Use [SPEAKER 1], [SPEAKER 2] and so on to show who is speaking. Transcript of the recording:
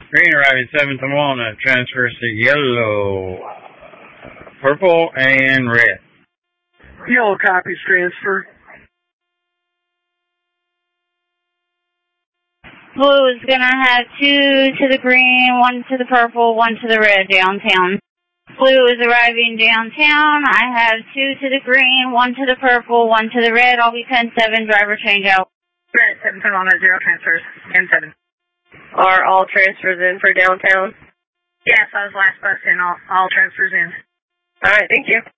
[SPEAKER 1] Green arriving 7 to Walnut, transfers to yellow, purple, and red.
[SPEAKER 2] Yellow copies transfer.
[SPEAKER 3] Blue is going to have 2 to the green, 1 to the purple, 1 to the red downtown. Blue is arriving downtown. I have 2 to the green, 1 to the purple, 1 to the red. I'll be 10-7, driver change out.
[SPEAKER 4] Red, 7 to Walnut, 0 transfers, 10-7.
[SPEAKER 5] Are all transfers in for downtown?
[SPEAKER 4] Yes, I was last bus in, all transfers in.
[SPEAKER 5] All right, thank you.